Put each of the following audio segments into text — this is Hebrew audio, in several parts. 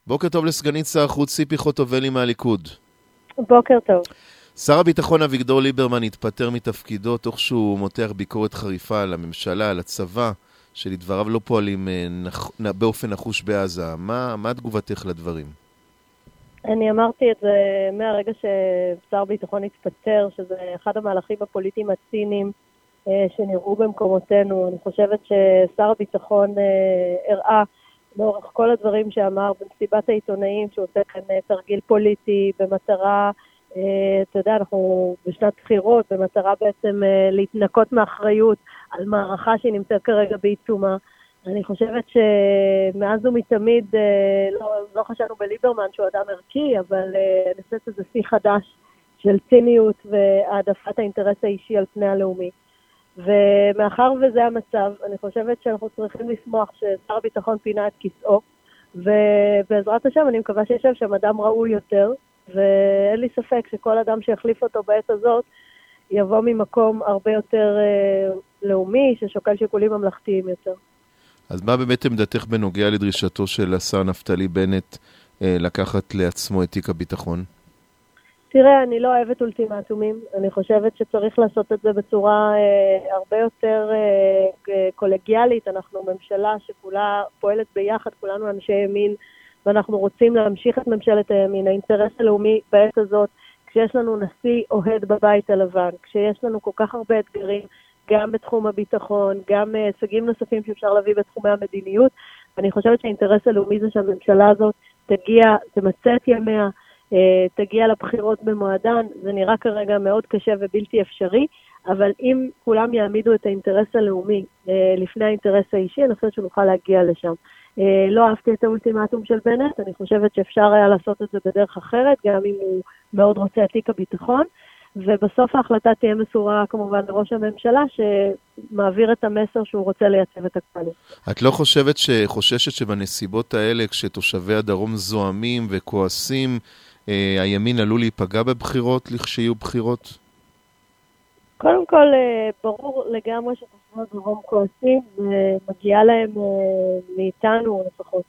בוקר טוב לסגנית שר החוץ ציפי חוטובלי מהליכוד. בוקר טוב. שר הביטחון אביגדור ליברמן התפטר מתפקידו תוך שהוא מותח ביקורת חריפה על הממשלה, על הצבא, שלדבריו לא פועלים באופן נחוש בעזה. מה תגובתך לדברים? אני אמרתי את זה מהרגע ששר הביטחון התפטר, שזה אחד המהלכים הפוליטיים הציניים שנראו במקומותינו. אני חושבת ששר הביטחון הראה לאורך כל הדברים שאמר במסיבת העיתונאים, שהוא עושה כאן תרגיל פוליטי במטרה, אתה יודע, אנחנו בשנת בחירות, במטרה בעצם להתנקות מאחריות על מערכה שהיא נמצאת כרגע בעיצומה. אני חושבת שמאז ומתמיד לא חשבנו בליברמן שהוא אדם ערכי, אבל אני חושבת שזה שיא חדש של ציניות והעדפת האינטרס האישי על פני הלאומי. ומאחר וזה המצב, אני חושבת שאנחנו צריכים לשמוח ששר הביטחון פינה את כיסאו, ובעזרת השם אני מקווה שישב שם אדם ראוי יותר, ואין לי ספק שכל אדם שיחליף אותו בעת הזאת יבוא ממקום הרבה יותר לאומי, ששוקל שיקולים ממלכתיים יותר. אז מה באמת עמדתך בנוגע לדרישתו של השר נפתלי בנט לקחת לעצמו את תיק הביטחון? תראה, אני לא אוהבת אולטימטומים. אני חושבת שצריך לעשות את זה בצורה הרבה יותר קולגיאלית. אנחנו ממשלה שכולה פועלת ביחד, כולנו אנשי ימין, ואנחנו רוצים להמשיך את ממשלת הימין. האינטרס הלאומי בעת הזאת, כשיש לנו נשיא אוהד בבית הלבן, כשיש לנו כל כך הרבה אתגרים, גם בתחום הביטחון, גם הישגים נוספים שאפשר להביא בתחומי המדיניות, ואני חושבת שהאינטרס הלאומי זה שהממשלה הזאת תמצא את ימיה, תגיע לבחירות במועדן. זה נראה כרגע מאוד קשה ובלתי אפשרי, אבל אם כולם יעמידו את האינטרס הלאומי לפני האינטרס האישי, אני חושבת שנוכל להגיע לשם. לא אהבתי את האולטימטום של בנט, אני חושבת שאפשר היה לעשות את זה בדרך אחרת, גם אם הוא מאוד רוצה את תיק הביטחון, ובסוף ההחלטה תהיה מסורה כמובן לראש הממשלה, שמעביר את המסר שהוא רוצה לייצב את הקואליציה. את לא חוששת שבנסיבות האלה, כשתושבי הדרום זועמים וכועסים, הימין עלול להיפגע בבחירות, לכשיהיו בחירות? קודם כל, ברור לגמרי שתושבי הדרום כועסים, ומגיע להם מאיתנו, לפחות,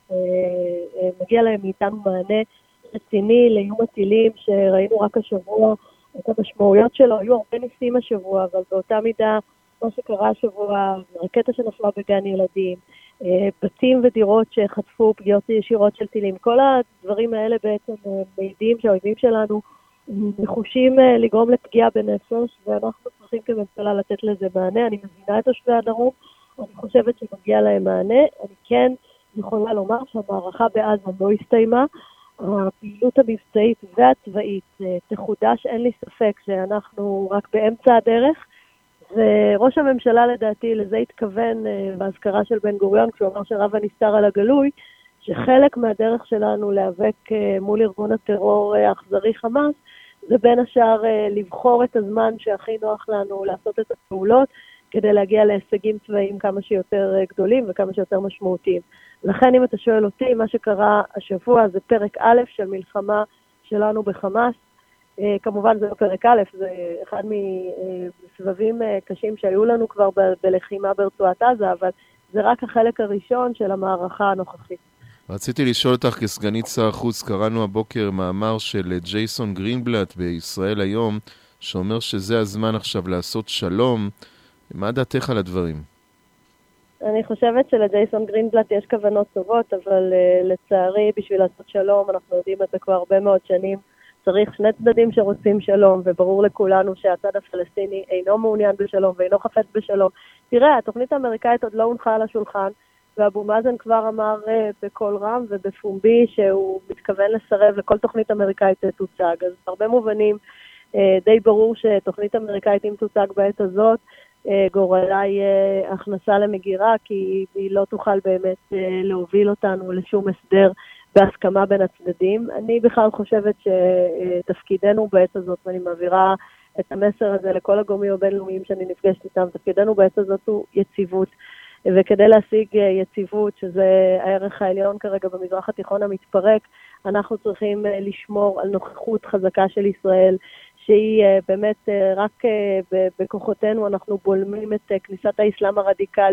מגיע להם מאיתנו מענה רציני לאיום הטילים, שראינו רק השבוע את המשמעויות שלו. היו הרבה ניסים השבוע, אבל באותה מידה, מה שקרה השבוע, רקטה שנפלה בגן ילדים, בתים ודירות שחטפו פגיעות ישירות של טילים. כל הדברים האלה בעצם מעידים שהאויבים שלנו נחושים לגרום לפגיעה בנפש, ואנחנו צריכים כממשלה לתת לזה מענה. אני מבינה את תושבי הדרום, אני חושבת שמגיע להם מענה. אני כן יכולה לומר שהמערכה בעזה לא הסתיימה, הפעילות המבצעית והצבאית תחודש. אין לי ספק שאנחנו רק באמצע הדרך, וראש הממשלה לדעתי לזה התכוון בהזכרה של בן גוריון, כשהוא אמר שרב הנסתר על הגלוי, שחלק מהדרך שלנו להיאבק מול ארגון הטרור האכזרי חמאס, זה בין השאר לבחור את הזמן שהכי נוח לנו לעשות את הפעולות, כדי להגיע להישגים צבאיים כמה שיותר גדולים וכמה שיותר משמעותיים. לכן אם אתה שואל אותי, מה שקרה השבוע זה פרק א' של מלחמה שלנו בחמאס. כמובן זה לא פרק א', זה אחד מסבבים קשים שהיו לנו כבר בלחימה ברצועת עזה, אבל זה רק החלק הראשון של המערכה הנוכחית. רציתי לשאול אותך כסגנית שר החוץ, קראנו הבוקר מאמר של ג'ייסון גרינבלט בישראל היום, שאומר שזה הזמן עכשיו לעשות שלום. מה דעתך על הדברים? אני חושבת שלג'ייסון גרינבלט יש כוונות טובות, אבל לצערי בשביל לעשות שלום, אנחנו יודעים את זה כבר הרבה מאוד שנים, צריך שני צדדים שרוצים שלום, וברור לכולנו שהצד הפלסטיני אינו מעוניין בשלום ואינו חפץ בשלום. תראה, התוכנית האמריקאית עוד לא הונחה על השולחן, ואבו מאזן כבר אמר בקול רם ובפומבי שהוא מתכוון לסרב לכל תוכנית אמריקאית תוצג. אז הרבה מובנים די ברור שתוכנית אמריקאית אם תוצג בעת הזאת, גורלה יהיה הכנסה למגירה, כי היא לא תוכל באמת להוביל אותנו לשום הסדר בהסכמה בין הצדדים. אני בכלל חושבת שתפקידנו בעת הזאת, ואני מעבירה את המסר הזה לכל הגורמים הבינלאומיים שאני נפגשת איתם, תפקידנו בעת הזאת הוא יציבות, וכדי להשיג יציבות, שזה הערך העליון כרגע במזרח התיכון המתפרק, אנחנו צריכים לשמור על נוכחות חזקה של ישראל, שהיא באמת רק בכוחותינו אנחנו בולמים את כניסת האסלאם הרדיקלי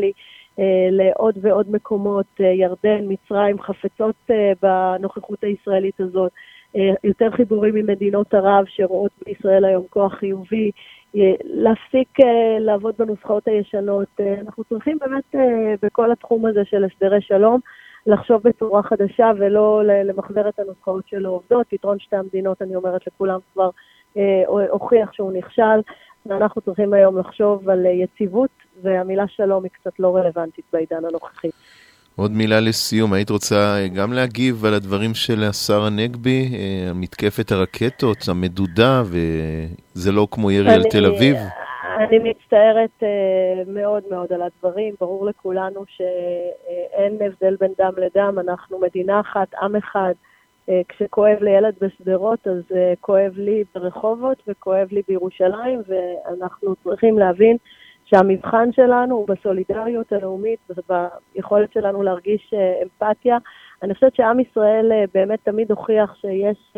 לעוד ועוד מקומות, ירדן, מצרים, חפצות בנוכחות הישראלית הזאת, יותר חיבורים ממדינות ערב שרואות בישראל היום כוח חיובי, להפסיק לעבוד בנוסחאות הישנות. אנחנו צריכים באמת בכל התחום הזה של הסדרי שלום, לחשוב בצורה חדשה ולא למחזר את הנוסחאות שלו עובדות. פתרון שתי המדינות, אני אומרת לכולם, כבר הוכיח שהוא נכשל. ואנחנו צריכים היום לחשוב על יציבות, והמילה שלום היא קצת לא רלוונטית בעידן הנוכחי. עוד מילה לסיום, היית רוצה גם להגיב על הדברים של השר הנגבי, מתקפת הרקטות, המדודה, וזה לא כמו ירי על תל אביב? אני מצטערת מאוד מאוד על הדברים, ברור לכולנו שאין הבדל בין דם לדם, אנחנו מדינה אחת, עם אחד, כשכואב לילד בסדרות, אז כואב לי ברחובות וכואב לי בירושלים, ואנחנו צריכים להבין שהמבחן שלנו הוא בסולידריות הלאומית, ביכולת שלנו להרגיש אמפתיה. אני חושבת שעם ישראל באמת תמיד הוכיח שיש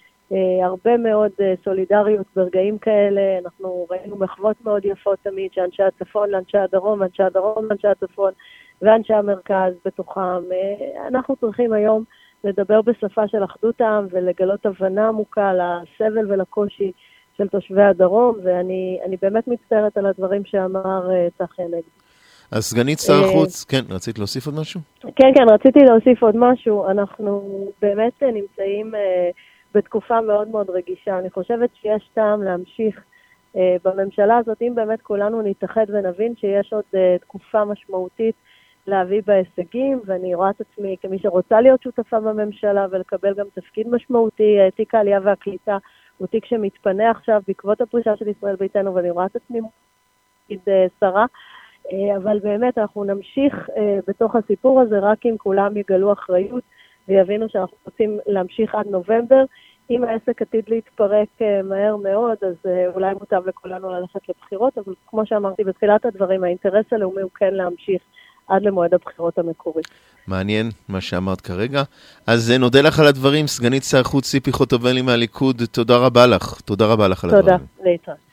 הרבה מאוד סולידריות ברגעים כאלה. אנחנו ראינו מחוות מאוד יפות תמיד, שאנשי הצפון לאנשי הדרום, ואנשי הדרום לאנשי הצפון, ואנשי המרכז בתוכם. אנחנו צריכים היום לדבר בשפה של אחדות העם ולגלות הבנה עמוקה לסבל ולקושי של תושבי הדרום, ואני באמת מצטערת על הדברים שאמר צחי הנגבי. אז סגנית שר החוץ, כן, רצית להוסיף עוד משהו? כן, רציתי להוסיף עוד משהו. אנחנו באמת נמצאים בתקופה מאוד מאוד רגישה. אני חושבת שיש טעם להמשיך בממשלה הזאת, אם באמת כולנו נתאחד ונבין שיש עוד תקופה משמעותית להביא בהישגים, ואני רואה את עצמי כמי שרוצה להיות שותפה בממשלה ולקבל גם תפקיד משמעותי. תיק העלייה והקליטה הוא תיק שמתפנה עכשיו בעקבות הפרישה של ישראל ביתנו, ואני רואה את עצמי תפקיד שרה, אבל באמת אנחנו נמשיך בתוך הסיפור הזה רק אם כולם יגלו אחריות ויבינו שאנחנו רוצים להמשיך עד נובמבר. אם העסק עתיד להתפרק מהר מאוד, אז אולי מוטב לכולנו ללכת לבחירות, אבל כמו שאמרתי בתחילת הדברים, האינטרס הלאומי הוא כן להמשיך עד למועד הבחירות המקורי. מעניין מה שאמרת כרגע. אז נודה לך על הדברים, סגנית שר החוץ ציפי חוטובלי מהליכוד, תודה רבה לך. תודה רבה לך על הדברים. תודה, להתראות.